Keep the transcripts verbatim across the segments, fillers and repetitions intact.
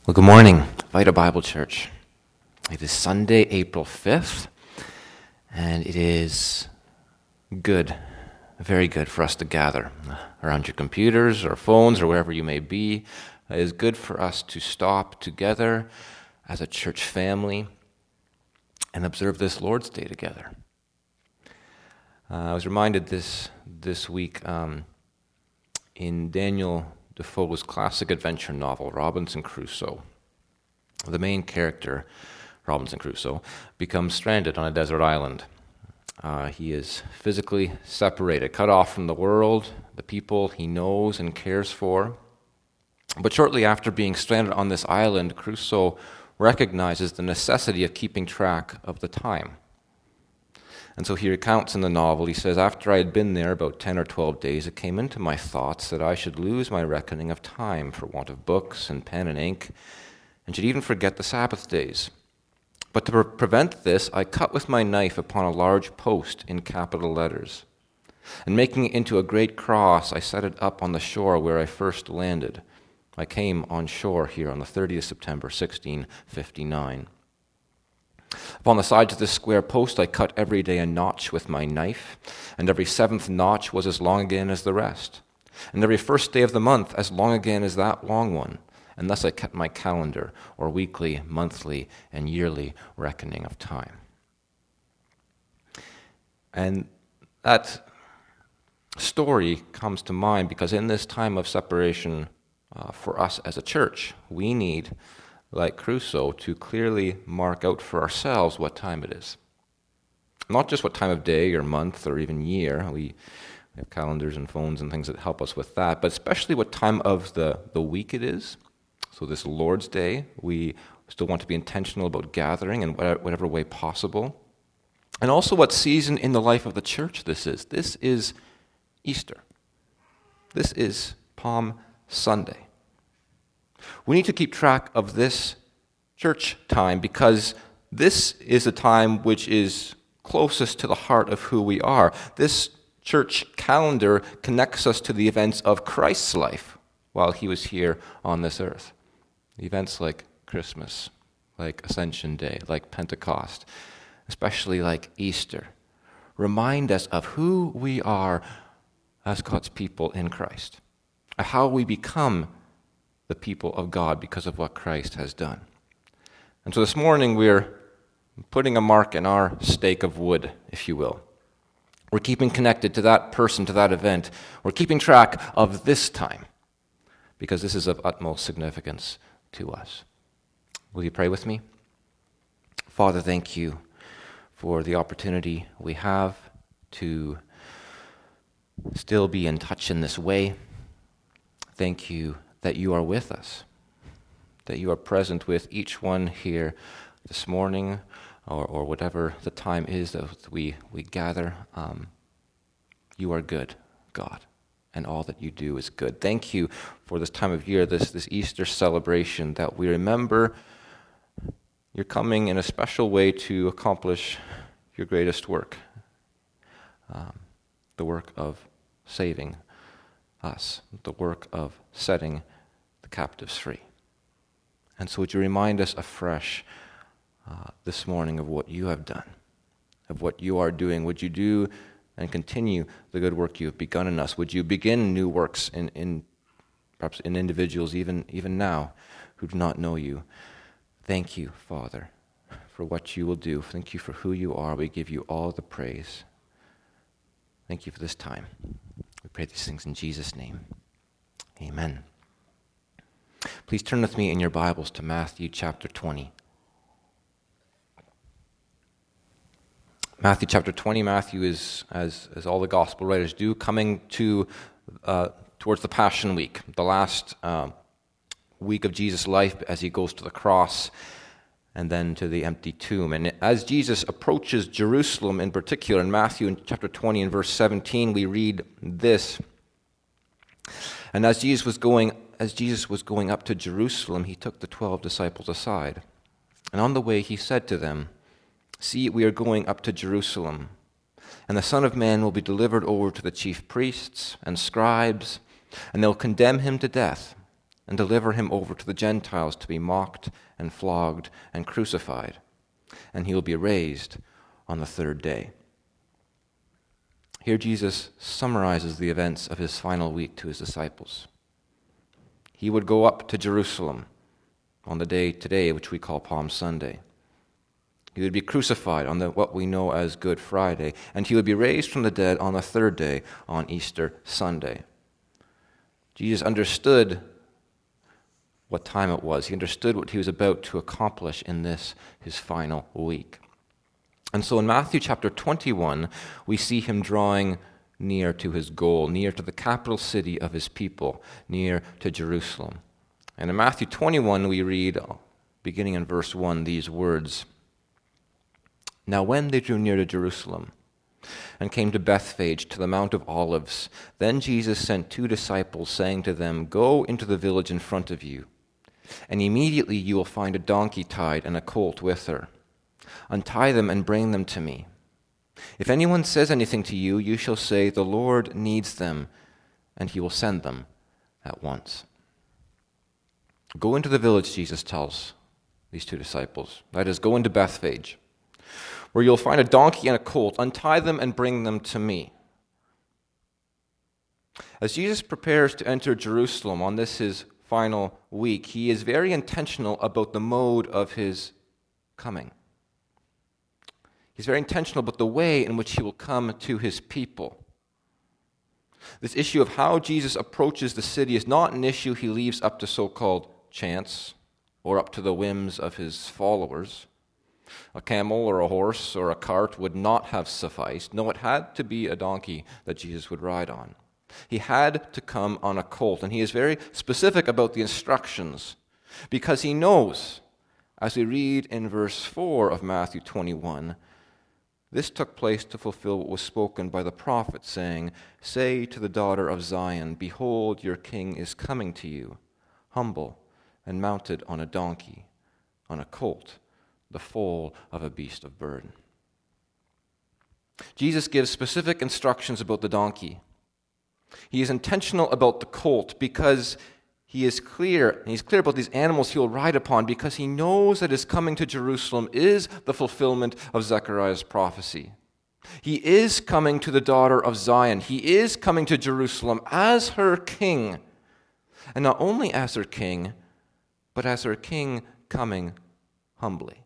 Well, good morning, Vita Bible Church. It is Sunday, April fifth, and it is good, very good for us to gather around your computers or phones or wherever you may be. It is good for us to stop together as a church family and observe this Lord's Day together. Uh, I was reminded this this week um, in Daniel Defoe's classic adventure novel, Robinson Crusoe. The main character, Robinson Crusoe, becomes stranded on a desert island. Uh, he is physically separated, cut off from the world, the people he knows and cares for. But shortly after being stranded on this island, Crusoe recognizes the necessity of keeping track of the time. And so he recounts in the novel, he says, after I had been there about ten or twelve days, it came into my thoughts that I should lose my reckoning of time for want of books and pen and ink, and should even forget the Sabbath days. But to pre- prevent this, I cut with my knife upon a large post in capital letters. And making it into a great cross, I set it up on the shore where I first landed. I came on shore here on the thirtieth of September, sixteen fifty-nine. Upon the sides of this square post I cut every day a notch with my knife, and every seventh notch was as long again as the rest, and every first day of the month as long again as that long one, and thus I kept my calendar, or weekly, monthly, and yearly reckoning of time. And that story comes to mind because in this time of separation uh, for us as a church, we need, like Crusoe, to clearly mark out for ourselves what time it is. Not just what time of day or month or even year. We have calendars and phones and things that help us with that, but especially what time of the, the week it is. So this Lord's Day, we still want to be intentional about gathering in whatever way possible. And also what season in the life of the church this is. This is Easter. This is Palm Sunday. We need to keep track of this church time because this is a time which is closest to the heart of who we are. This church calendar connects us to the events of Christ's life while he was here on this earth. Events like Christmas, like Ascension Day, like Pentecost, especially like Easter, remind us of who we are as God's people in Christ, how we become the people of God because of what Christ has done. And so this morning we're putting a mark in our stake of wood, if you will. We're keeping connected to that person, to that event. We're keeping track of this time because this is of utmost significance to us. Will you pray with me? Father, thank you for the opportunity we have to still be in touch in this way. Thank you that you are with us, that you are present with each one here this morning or, or whatever the time is that we, we gather. Um, you are good, God, and all that you do is good. Thank you for this time of year, this, this Easter celebration, that we remember you're coming in a special way to accomplish your greatest work, um, the work of saving us, the work of setting the captives free. And so would you remind us afresh uh, this morning of what you have done, of what you are doing. Would you do and continue the good work you have begun in us? Would you begin new works in, in perhaps in individuals even, even now who do not know you? Thank you, Father, for what you will do. Thank you for who you are. We give you all the praise. Thank you for this time. We pray these things in Jesus' name. Amen. Please turn with me in your Bibles to Matthew chapter twenty. Matthew chapter twenty. Matthew is, as, as all the gospel writers do, coming to uh, towards the Passion Week, the last uh, week of Jesus' life as he goes to the cross and then to the empty tomb. And as Jesus approaches Jerusalem in particular, in Matthew in chapter twenty and verse seventeen, we read this. And as Jesus was going As Jesus was going up to Jerusalem, he took the twelve disciples aside. And on the way he said to them, "See, we are going up to Jerusalem, and the Son of Man will be delivered over to the chief priests and scribes, and they'll condemn him to death, and deliver him over to the Gentiles to be mocked and flogged and crucified, and he will be raised on the third day. Here Jesus summarizes the events of his final week to his disciples. He would go up to Jerusalem on the day today, which we call Palm Sunday. He would be crucified on the, what we know as Good Friday, and he would be raised from the dead on the third day, on Easter Sunday. Jesus understood what time it was. He understood what he was about to accomplish in this, his final week. And so in Matthew chapter twenty-one, we see him drawing near to his goal, near to the capital city of his people, near to Jerusalem. And in Matthew twenty-one, we read, beginning in verse one, these words, "Now when they drew near to Jerusalem and came to Bethphage, to the Mount of Olives, then Jesus sent two disciples, saying to them, 'Go into the village in front of you, and immediately you will find a donkey tied and a colt with her. Untie them and bring them to me. If anyone says anything to you, you shall say, "The Lord needs them," and he will send them at once.'" Go into the village, Jesus tells these two disciples. That is, go into Bethphage, where you'll find a donkey and a colt. Untie them and bring them to me. As Jesus prepares to enter Jerusalem on this his final week, he is very intentional about the mode of his coming. He's very intentional about the way in which he will come to his people. This issue of how Jesus approaches the city is not an issue he leaves up to so-called chance or up to the whims of his followers. A camel or a horse or a cart would not have sufficed. No, it had to be a donkey that Jesus would ride on. He had to come on a colt, and he is very specific about the instructions because he knows, as we read in verse four of Matthew twenty-one, this took place to fulfill what was spoken by the prophet, saying, "Say to the daughter of Zion, behold, your king is coming to you, humble and mounted on a donkey, on a colt, the foal of a beast of burden." Jesus gives specific instructions about the donkey. He is intentional about the colt because he is clear, and he's clear about these animals he will ride upon because he knows that his coming to Jerusalem is the fulfillment of Zechariah's prophecy. He is coming to the daughter of Zion. He is coming to Jerusalem as her king. And not only as her king, but as her king coming humbly.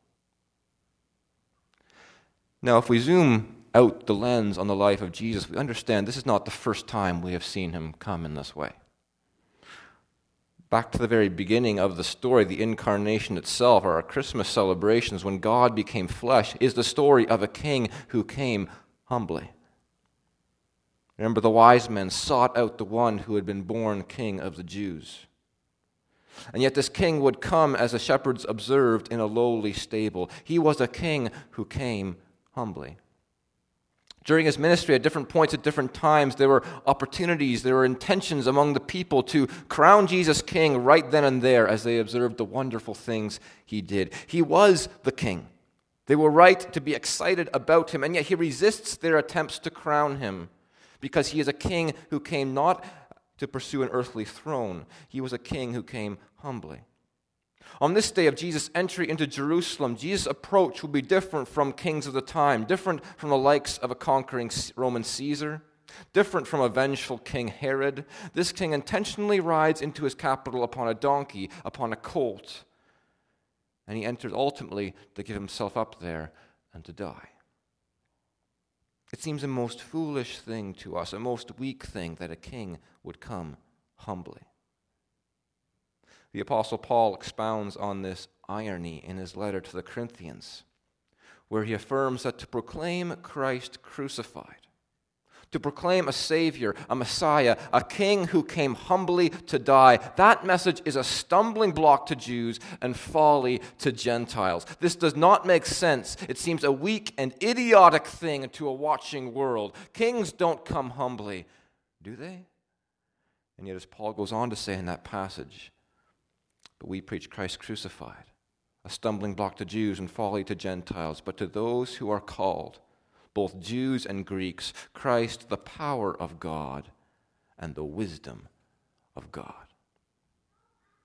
Now, if we zoom out the lens on the life of Jesus, we understand this is not the first time we have seen him come in this way. Back to the very beginning of the story, the incarnation itself, or our Christmas celebrations, when God became flesh, is the story of a king who came humbly. Remember, the wise men sought out the one who had been born king of the Jews. And yet this king would come, as the shepherds observed, in a lowly stable. He was a king who came humbly. During his ministry, at different points, at different times, there were opportunities, there were intentions among the people to crown Jesus king right then and there as they observed the wonderful things he did. He was the king. They were right to be excited about him, and yet he resists their attempts to crown him because he is a king who came not to pursue an earthly throne. He was a king who came humbly. On this day of Jesus' entry into Jerusalem, Jesus' approach will be different from kings of the time, different from the likes of a conquering Roman Caesar, different from a vengeful King Herod. This king intentionally rides into his capital upon a donkey, upon a colt, and he enters ultimately to give himself up there and to die. It seems a most foolish thing to us, a most weak thing, that a king would come humbly. The Apostle Paul expounds on this irony in his letter to the Corinthians, where he affirms that to proclaim Christ crucified, to proclaim a Savior, a Messiah, a King who came humbly to die, that message is a stumbling block to Jews and folly to Gentiles. This does not make sense. It seems a weak and idiotic thing to a watching world. Kings don't come humbly, do they? And yet, as Paul goes on to say in that passage, but we preach Christ crucified, a stumbling block to Jews and folly to Gentiles, but to those who are called, both Jews and Greeks, Christ, the power of God and the wisdom of God.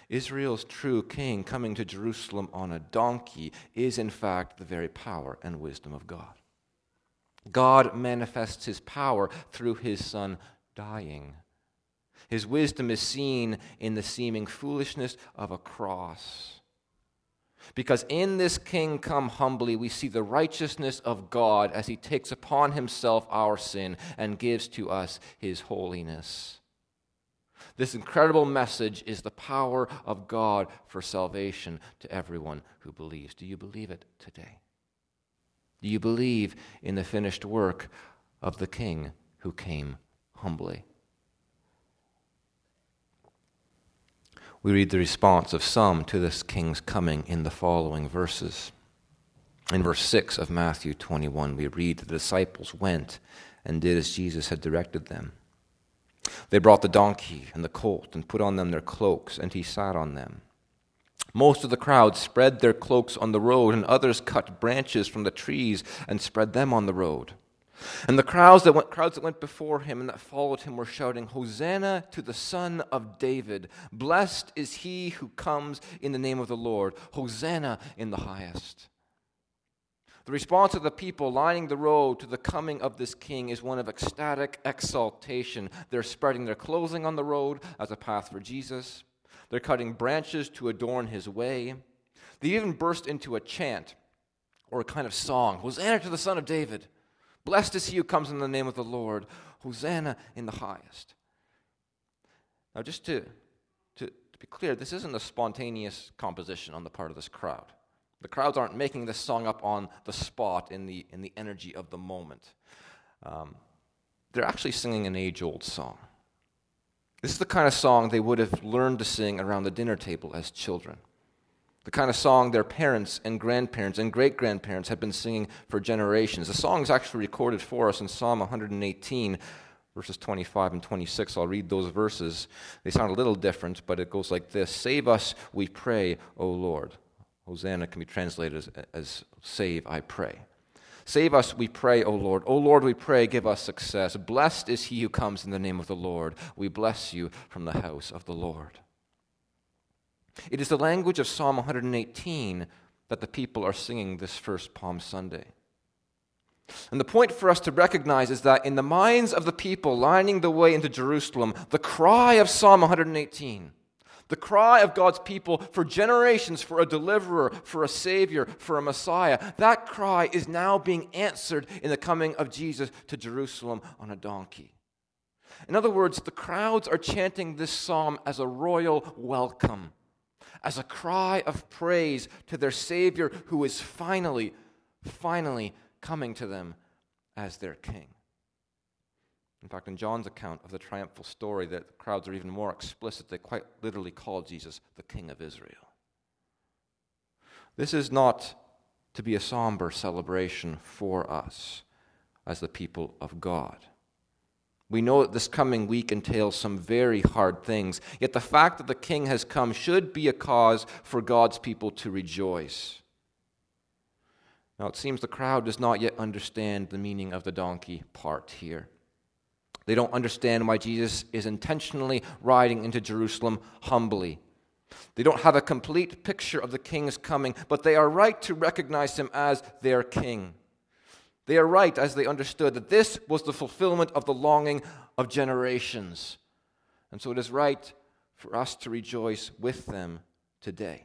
Israel's true king coming to Jerusalem on a donkey is in fact the very power and wisdom of God. God manifests his power through his Son dying. His wisdom is seen in the seeming foolishness of a cross. Because in this king come humbly, we see the righteousness of God as he takes upon himself our sin and gives to us his holiness. This incredible message is the power of God for salvation to everyone who believes. Do you believe it today? Do you believe in the finished work of the King who came humbly? We read the response of some to this King's coming in the following verses. In verse six of Matthew twenty-one, we read, the disciples went and did as Jesus had directed them. They brought the donkey and the colt and put on them their cloaks, and he sat on them. Most of the crowd spread their cloaks on the road, and others cut branches from the trees and spread them on the road. And the crowds that went, crowds that went before him and that followed him were shouting, Hosanna to the Son of David. Blessed is he who comes in the name of the Lord. Hosanna in the highest. The response of the people lining the road to the coming of this king is one of ecstatic exaltation. They're spreading their clothing on the road as a path for Jesus. They're cutting branches to adorn his way. They even burst into a chant or a kind of song. Hosanna to the Son of David. Blessed is he who comes in the name of the Lord. Hosanna in the highest. Now just to, to, to be clear, this isn't a spontaneous composition on the part of this crowd. The crowds aren't making this song up on the spot in the, in the energy of the moment. Um, they're actually singing an age-old song. This is the kind of song they would have learned to sing around the dinner table as children. The kind of song their parents and grandparents and great-grandparents had been singing for generations. The song is actually recorded for us in Psalm one eighteen, verses twenty-five and twenty-six. I'll read those verses. They sound a little different, but it goes like this. Save us, we pray, O Lord. Hosanna can be translated as, as save, I pray. Save us, we pray, O Lord. O Lord, we pray, give us success. Blessed is he who comes in the name of the Lord. We bless you from the house of the Lord. It is the language of Psalm one eighteen that the people are singing this first Palm Sunday. And the point for us to recognize is that in the minds of the people lining the way into Jerusalem, the cry of Psalm one eighteen, the cry of God's people for generations for a deliverer, for a savior, for a Messiah, that cry is now being answered in the coming of Jesus to Jerusalem on a donkey. In other words, the crowds are chanting this psalm as a royal welcome, as a cry of praise to their Savior who is finally, finally coming to them as their king. In fact, in John's account of the triumphal story, the crowds are even more explicit. They quite literally call Jesus the King of Israel. This is not to be a somber celebration for us as the people of God. We know that this coming week entails some very hard things, yet the fact that the King has come should be a cause for God's people to rejoice. Now, it seems the crowd does not yet understand the meaning of the donkey part here. They don't understand why Jesus is intentionally riding into Jerusalem humbly. They don't have a complete picture of the King's coming, but they are right to recognize him as their King. They are right as they understood that this was the fulfillment of the longing of generations. And so it is right for us to rejoice with them today.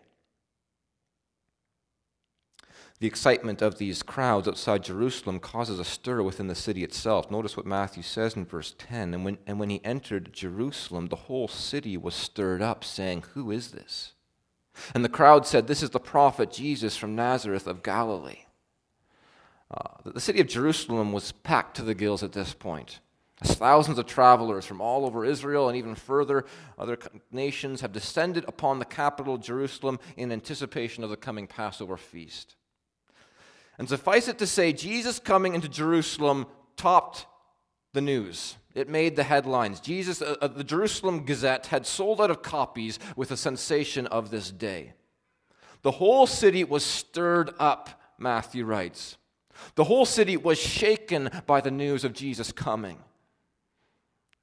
The excitement of these crowds outside Jerusalem causes a stir within the city itself. Notice what Matthew says in verse ten. And when, and when he entered Jerusalem, the whole city was stirred up, saying, "Who is this?" And the crowd said, "This is the prophet Jesus from Nazareth of Galilee." Uh, the city of Jerusalem was packed to the gills at this point. As thousands of travelers from all over Israel and even further other nations have descended upon the capital, Jerusalem, in anticipation of the coming Passover feast. And suffice it to say, Jesus coming into Jerusalem topped the news. It made the headlines. Jesus, uh, the Jerusalem Gazette had sold out of copies with the sensation of this day. The whole city was stirred up, Matthew writes. The whole city was shaken by the news of Jesus coming.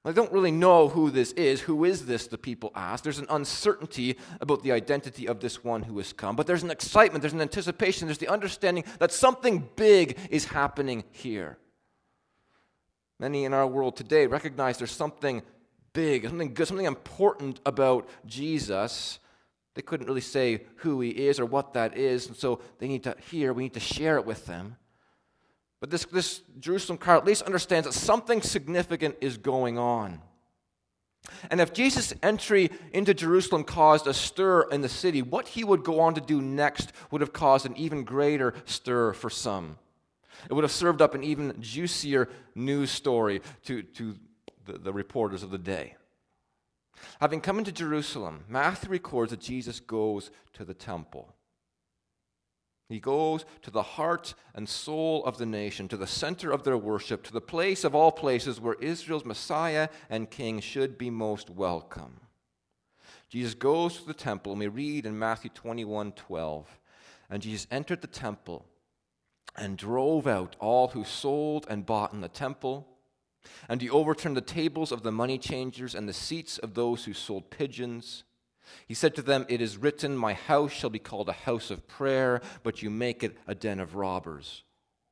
They don't really know who this is. Who is this, the people ask. There's an uncertainty about the identity of this one who has come. But there's an excitement, there's an anticipation, there's the understanding that something big is happening here. Many in our world today recognize there's something big, something good, something important about Jesus. They couldn't really say who he is or what that is, and so they need to hear, we need to share it with them. But this, this Jerusalem crowd at least understands that something significant is going on. And if Jesus' entry into Jerusalem caused a stir in the city, what he would go on to do next would have caused an even greater stir for some. It would have served up an even juicier news story to, to the, the reporters of the day. Having come into Jerusalem, Matthew records that Jesus goes to the temple. He goes to the heart and soul of the nation, to the center of their worship, to the place of all places where Israel's Messiah and King should be most welcome. Jesus goes to the temple, and we read in Matthew twenty-one twelve, and Jesus entered the temple and drove out all who sold and bought in the temple, and he overturned the tables of the money changers and the seats of those who sold pigeons. He said to them, "It is written, my house shall be called a house of prayer, but you make it a den of robbers."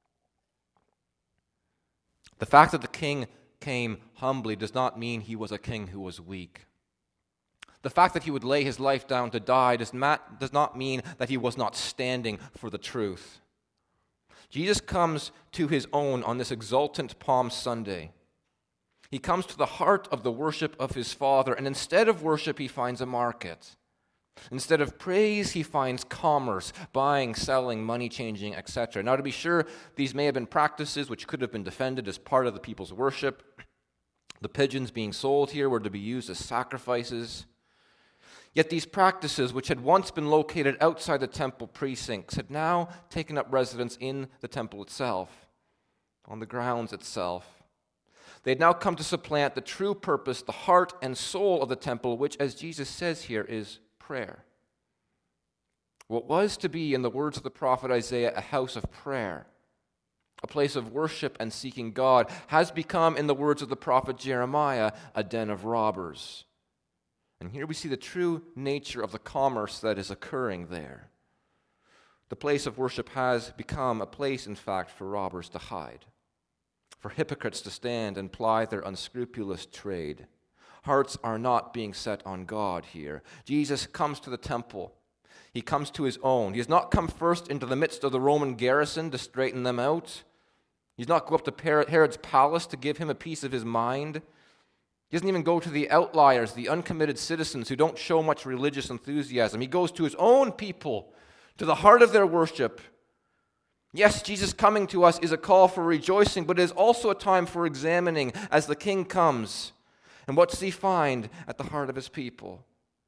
The fact that the king came humbly does not mean he was a king who was weak. The fact that he would lay his life down to die does not, does not mean that he was not standing for the truth. Jesus comes to his own on this exultant Palm Sunday. He comes to the heart of the worship of his Father, and instead of worship, he finds a market. Instead of praise, he finds commerce, buying, selling, money changing, et cetera. Now, to be sure, these may have been practices which could have been defended as part of the people's worship. The pigeons being sold here were to be used as sacrifices. Yet these practices, which had once been located outside the temple precincts, had now taken up residence in the temple itself, on the grounds itself. They had now come to supplant the true purpose, the heart and soul of the temple, which, as Jesus says here, is prayer. What was to be, in the words of the prophet Isaiah, a house of prayer, a place of worship and seeking God, has become, in the words of the prophet Jeremiah, a den of robbers. And here we see the true nature of the commerce that is occurring there. The place of worship has become a place, in fact, for robbers to hide, for hypocrites to stand and ply their unscrupulous trade. Hearts are not being set on God here. Jesus comes to the temple. He comes to his own. He has not come first into the midst of the Roman garrison to straighten them out. He does not go up to Herod's palace to give him a piece of his mind. He doesn't even go to the outliers, the uncommitted citizens who don't show much religious enthusiasm. He goes to his own people, to the heart of their worship. Yes, Jesus coming to us is a call for rejoicing, but it is also a time for examining as the King comes. And what does he find at the heart of his people?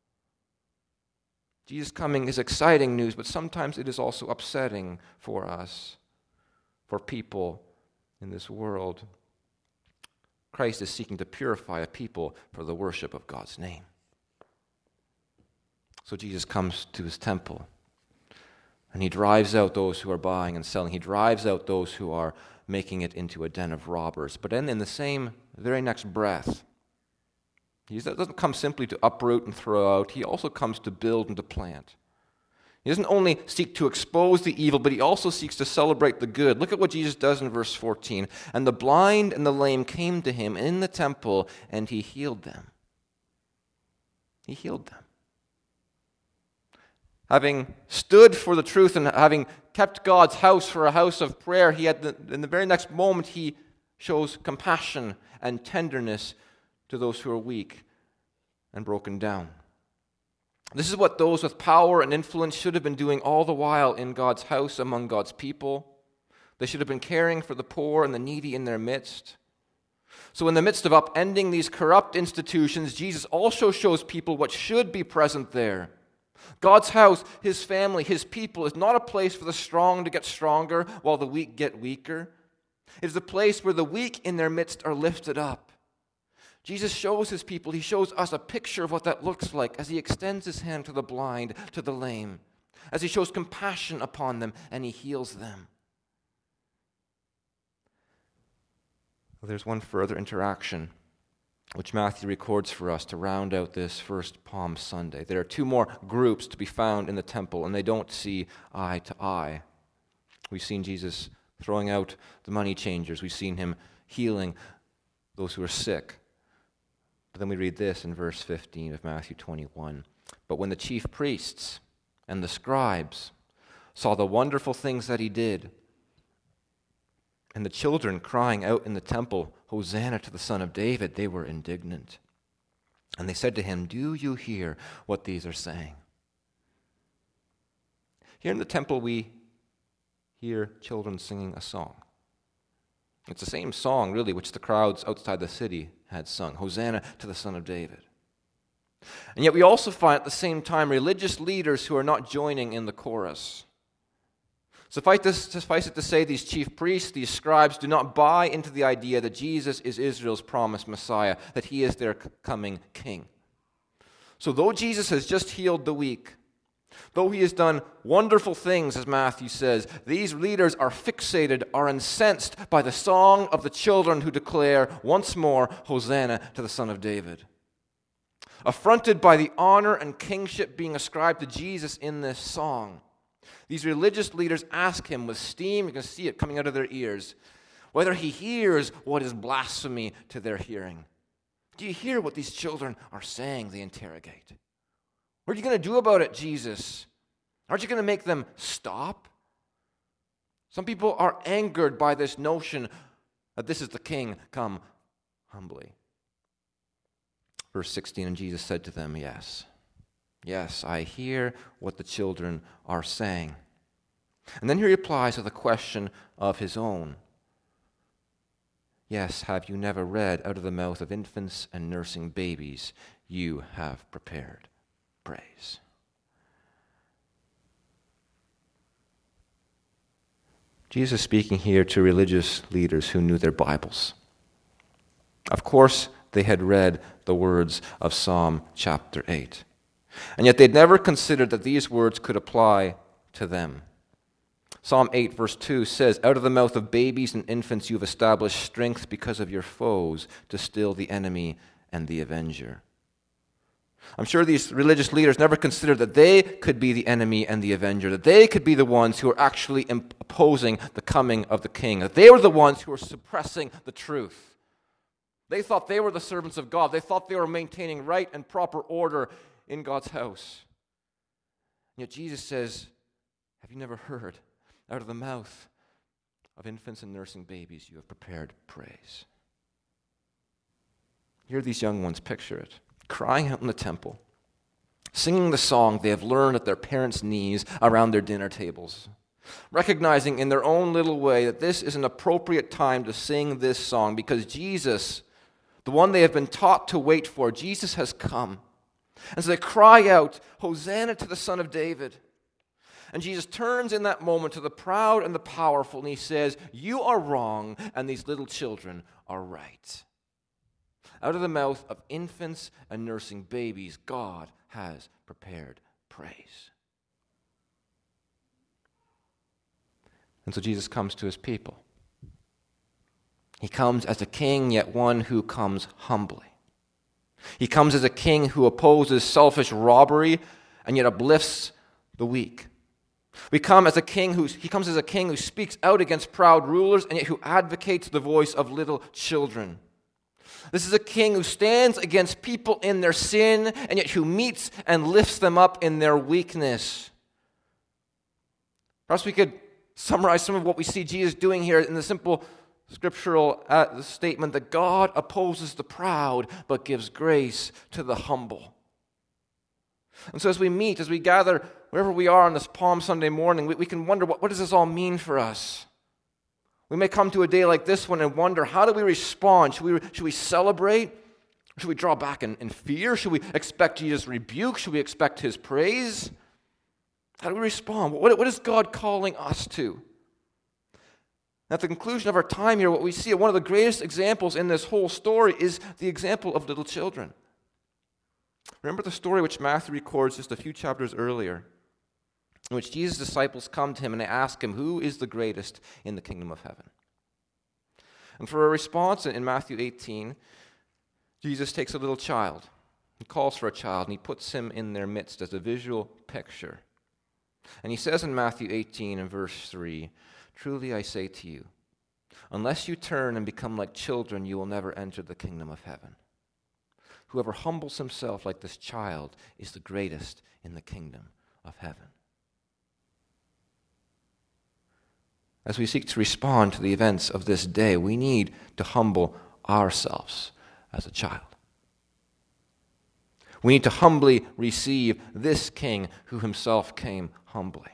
Jesus coming is exciting news, but sometimes it is also upsetting for us, for people in this world. Christ is seeking to purify a people for the worship of God's name. So Jesus comes to his temple, and he drives out those who are buying and selling. He drives out those who are making it into a den of robbers. But then in the same, very next breath, he doesn't come simply to uproot and throw out. He also comes to build and to plant. He doesn't only seek to expose the evil, but he also seeks to celebrate the good. Look at what Jesus does in verse fourteen. "And the blind and the lame came to him in the temple, and he healed them." He healed them. Having stood for the truth and having kept God's house for a house of prayer, he had the, in the very next moment he shows compassion and tenderness to those who are weak and broken down. This is what those with power and influence should have been doing all the while in God's house among God's people. They should have been caring for the poor and the needy in their midst. So in the midst of upending these corrupt institutions, Jesus also shows people what should be present there. God's house, his family, his people is not a place for the strong to get stronger while the weak get weaker. It is a place where the weak in their midst are lifted up. Jesus shows his people, he shows us a picture of what that looks like as he extends his hand to the blind, to the lame, as he shows compassion upon them and he heals them. Well, there's one further interaction which Matthew records for us to round out this first Palm Sunday. There are two more groups to be found in the temple, and they don't see eye to eye. We've seen Jesus throwing out the money changers. We've seen him healing those who are sick. But then we read this in verse fifteen of Matthew twenty-one. But when the chief priests and the scribes saw the wonderful things that he did, and the children crying out in the temple, Hosanna to the Son of David, they were indignant. And they said to him, do you hear what these are saying? Here in the temple we hear children singing a song. It's the same song, really, which the crowds outside the city had sung, Hosanna to the Son of David. And yet we also find at the same time religious leaders who are not joining in the chorus. Suffice, this, suffice it to say, these chief priests, these scribes, do not buy into the idea that Jesus is Israel's promised Messiah, that he is their coming king. So though Jesus has just healed the weak, though he has done wonderful things, as Matthew says, these leaders are fixated, are incensed by the song of the children who declare once more, Hosanna to the Son of David. Affronted by the honor and kingship being ascribed to Jesus in this song, these religious leaders ask him with steam, you can see it coming out of their ears, whether he hears what is blasphemy to their hearing. Do you hear what these children are saying? They interrogate. What are you going to do about it, Jesus? Aren't you going to make them stop? Some people are angered by this notion that this is the king come humbly. Verse sixteen, and Jesus said to them, yes, yes, I hear what the children are saying. And then he replies with a question of his own. Yes, have you never read, out of the mouth of infants and nursing babies, you have prepared praise. Jesus is speaking here to religious leaders who knew their Bibles. Of course, they had read the words of Psalm chapter eight. And yet they'd never considered that these words could apply to them. Psalm eight verse two says, out of the mouth of babies and infants you have established strength because of your foes to still the enemy and the avenger. I'm sure these religious leaders never considered that they could be the enemy and the avenger, that they could be the ones who are actually opposing the coming of the king, that they were the ones who were suppressing the truth. They thought they were the servants of God. They thought they were maintaining right and proper order in God's house. And yet Jesus says, have you never heard? Out of the mouth of infants and nursing babies you have prepared praise. Hear these young ones, picture it, crying out in the temple, singing the song they have learned at their parents' knees around their dinner tables, recognizing in their own little way that this is an appropriate time to sing this song because Jesus, the one they have been taught to wait for, Jesus has come. And so they cry out, Hosanna to the Son of David. And Jesus turns in that moment to the proud and the powerful, and he says, you are wrong, and these little children are right. Out of the mouth of infants and nursing babies, God has prepared praise. And so Jesus comes to his people. He comes as a king, yet one who comes humbly. He comes as a king who opposes selfish robbery and yet uplifts the weak. We come as a king who he comes as a king who speaks out against proud rulers and yet who advocates the voice of little children. This is a king who stands against people in their sin and yet who meets and lifts them up in their weakness. Perhaps we could summarize some of what we see Jesus doing here in the simple scriptural uh, statement that God opposes the proud but gives grace to the humble. And so as we meet, as we gather, wherever we are on this Palm Sunday morning, we, we can wonder, what, what does this all mean for us? We may come to a day like this one and wonder, how do we respond? Should we, should we celebrate? Should we draw back in, in fear? Should we expect Jesus' rebuke? Should we expect his praise? How do we respond? What, what is God calling us to? At the conclusion of our time here, what we see, one of the greatest examples in this whole story is the example of little children. Remember the story which Matthew records just a few chapters earlier, in which Jesus' disciples come to him and they ask him, who is the greatest in the kingdom of heaven? And for a response in Matthew eighteen, Jesus takes a little child. He calls for a child, and he puts him in their midst as a visual picture. And he says in Matthew eighteen and verse three, "Truly I say to you, unless you turn and become like children, you will never enter the kingdom of heaven. Whoever humbles himself like this child is the greatest in the kingdom of heaven." As we seek to respond to the events of this day, we need to humble ourselves as a child. We need to humbly receive this King who himself came humbly.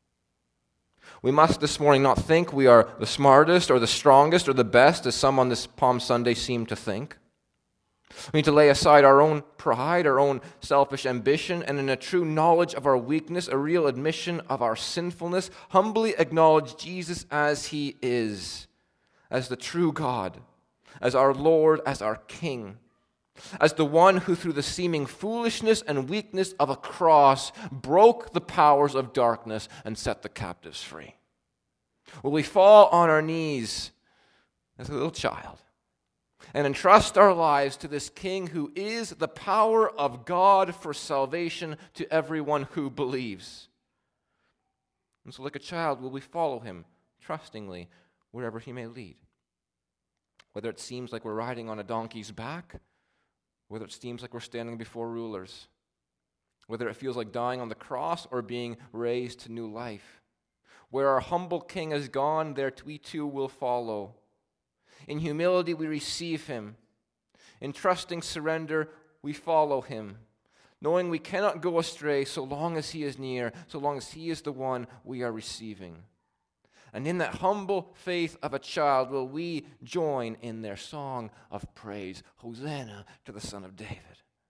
We must this morning not think we are the smartest or the strongest or the best, as some on this Palm Sunday seem to think. We need to lay aside our own pride, our own selfish ambition, and in a true knowledge of our weakness, a real admission of our sinfulness, humbly acknowledge Jesus as he is, as the true God, as our Lord, as our King, as the one who through the seeming foolishness and weakness of a cross broke the powers of darkness and set the captives free. Will we fall on our knees as a little child and entrust our lives to this King who is the power of God for salvation to everyone who believes? And so like a child, will we follow him trustingly wherever he may lead? Whether it seems like we're riding on a donkey's back, whether it seems like we're standing before rulers, whether it feels like dying on the cross or being raised to new life. Where our humble King has gone, there we too will follow. In humility we receive him. In trusting surrender we follow him, knowing we cannot go astray so long as he is near, so long as he is the one we are receiving. And in that humble faith of a child will we join in their song of praise. Hosanna to the Son of David.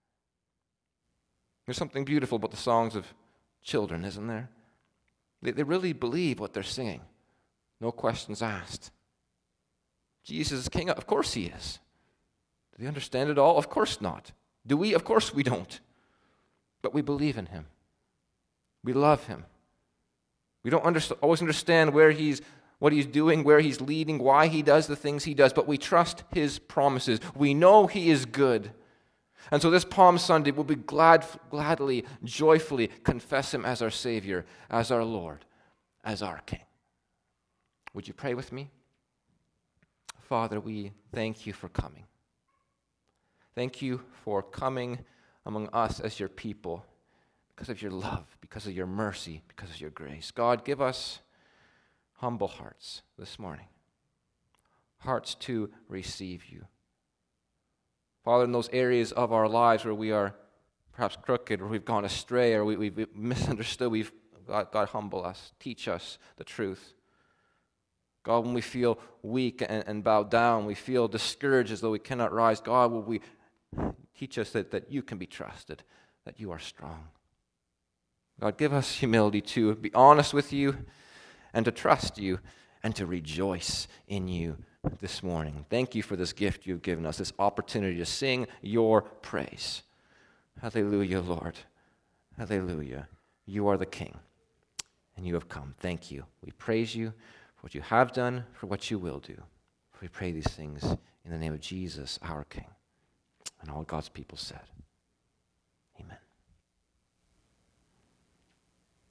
There's something beautiful about the songs of children, isn't there? They, they really believe what they're singing. No questions asked. Jesus is King. Of course he is. Do they understand it all? Of course not. Do we? Of course we don't. But we believe in him. We love him. We don't understand, always understand where he's, what he's doing, where he's leading, why he does the things he does, but we trust his promises. We know he is good. And so this Palm Sunday, we'll be glad, gladly, joyfully confess him as our Savior, as our Lord, as our King. Would you pray with me? Father, we thank you for coming. Thank you for coming among us as your people, because of your love, because of your mercy, because of your grace. God, give us humble hearts this morning, hearts to receive you. Father, in those areas of our lives where we are perhaps crooked, or we've gone astray, or we, we've misunderstood, we've God, God, humble us, teach us the truth. God, when we feel weak and, and bowed down, we feel discouraged as though we cannot rise, God, will we teach us that, that you can be trusted, that you are strong. God, give us humility to be honest with you and to trust you and to rejoice in you this morning. Thank you for this gift you've given us, this opportunity to sing your praise. Hallelujah, Lord. Hallelujah. You are the King, and you have come. Thank you. We praise you for what you have done, for what you will do. We pray these things in the name of Jesus, our King. And all God's people said.